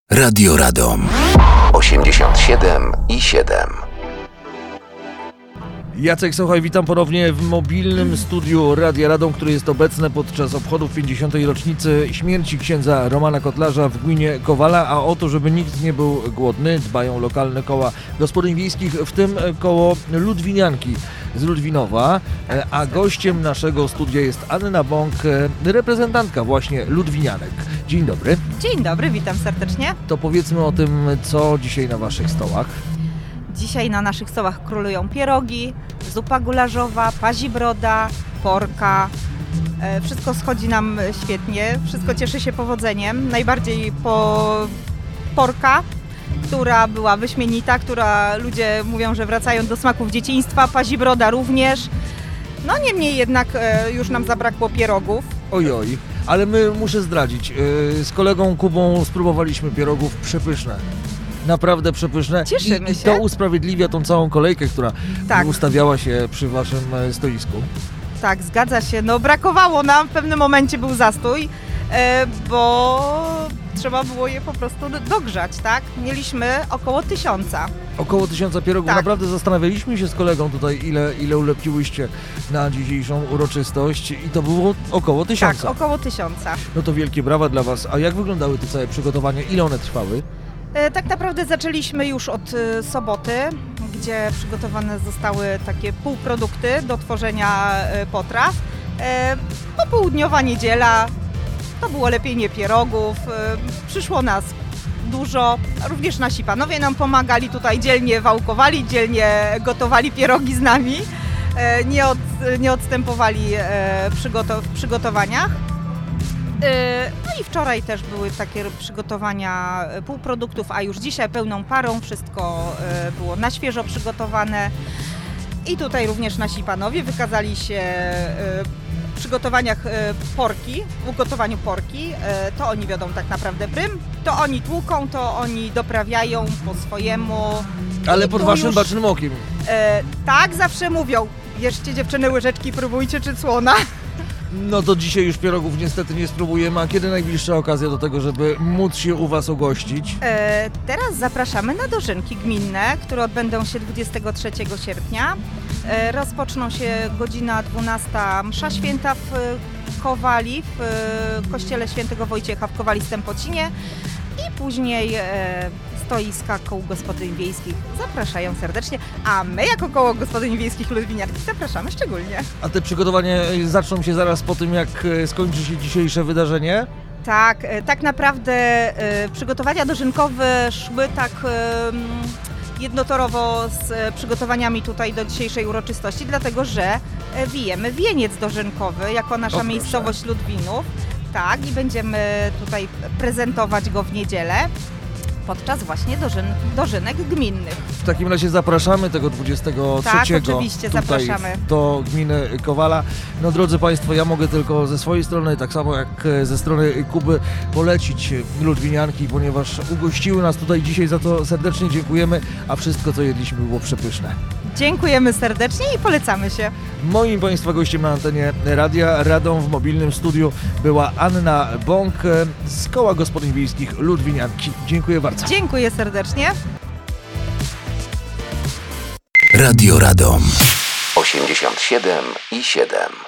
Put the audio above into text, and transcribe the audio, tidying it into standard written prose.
Radio Radom 87,7. Jacek Sochaj, witam ponownie w mobilnym studiu Radia Radom, które jest obecne podczas obchodów 50. rocznicy śmierci księdza Romana Kotlarza w gminie Kowala, a o to, żeby nikt nie był głodny, dbają lokalne koła gospodyń wiejskich, w tym koło Ludwinianki z Ludwinowa, a gościem naszego studia jest Anna Bąk, reprezentantka właśnie Ludwinianek. Dzień dobry. Dzień dobry, witam serdecznie. To powiedzmy o tym, co dzisiaj na waszych stołach. Dzisiaj na naszych stołach królują pierogi, zupa gularzowa, pazibroda, porka. Wszystko schodzi nam świetnie, wszystko cieszy się powodzeniem. Najbardziej porka, która była wyśmienita, która ludzie mówią, że wracają do smaków dzieciństwa, pazibroda również. No niemniej jednak już nam zabrakło pierogów. Ojoj, ale my muszę zdradzić, z kolegą Kubą spróbowaliśmy pierogów przepyszne. Naprawdę przepyszne. Cieszymy I się. to usprawiedliwia tą całą kolejkę, która ustawiała się przy waszym stoisku. Tak, zgadza się. No brakowało nam, w pewnym momencie był zastój, bo trzeba było je po prostu dogrzać, tak? Mieliśmy około 1000. Około 1000 pierogów. Tak. Naprawdę zastanawialiśmy się z kolegą tutaj, ile ulepiłyście na dzisiejszą uroczystość i to było około 1000. Tak, około 1000. No to wielkie brawa dla was. A jak wyglądały te całe przygotowania? Ile one trwały? Tak naprawdę zaczęliśmy już od soboty, gdzie przygotowane zostały takie półprodukty do tworzenia potraw. Popołudniowa niedziela, to było lepienie pierogów, przyszło nas dużo, również nasi panowie nam pomagali, tutaj dzielnie wałkowali, dzielnie gotowali pierogi z nami, nie odstępowali w przygotowaniach. No i wczoraj też były takie przygotowania półproduktów, a już dzisiaj pełną parą wszystko było na świeżo przygotowane. I tutaj również nasi panowie wykazali się w przygotowaniach porki, w ugotowaniu porki. To oni wiodą tak naprawdę prym, to oni tłuką, to oni doprawiają po swojemu. Ale pod waszym bacznym okiem. Tak, zawsze mówią, bierzcie dziewczyny łyżeczki, próbujcie czy słona. No to dzisiaj już pierogów niestety nie spróbujemy, a kiedy najbliższa okazja do tego, żeby móc się u was ugościć? Teraz zapraszamy na dożynki gminne, które odbędą się 23 sierpnia. Rozpoczną się godzina 12, msza święta w Kowali, w kościele świętego Wojciecha w Kowali Stępocinie i później stoiska kół gospodyń wiejskich zapraszają serdecznie, a my jako koło gospodyń wiejskich Ludwinianki zapraszamy szczególnie. A te przygotowania zaczną się zaraz po tym, jak skończy się dzisiejsze wydarzenie? Tak naprawdę przygotowania dożynkowe szły tak jednotorowo z przygotowaniami tutaj do dzisiejszej uroczystości, dlatego że wijemy wieniec dożynkowy jako nasza miejscowość Ludwinów. Tak, i będziemy tutaj prezentować go w niedzielę podczas właśnie dożynek gminnych. W takim razie zapraszamy tego 23 Tak, oczywiście, tutaj zapraszamy do gminy Kowala. No drodzy Państwo, ja mogę tylko ze swojej strony, tak samo jak ze strony Kuby, polecić Ludwinianki, ponieważ ugościły nas tutaj dzisiaj, za to serdecznie dziękujemy, a wszystko co jedliśmy było przepyszne. Dziękujemy serdecznie i polecamy się. Moim Państwa gościem na antenie Radia Radom w mobilnym studiu była Anna Bąk z Koła Gospodyń Wiejskich Ludwinianki. Dziękuję bardzo. Dziękuję serdecznie. Radio Radom 87,7.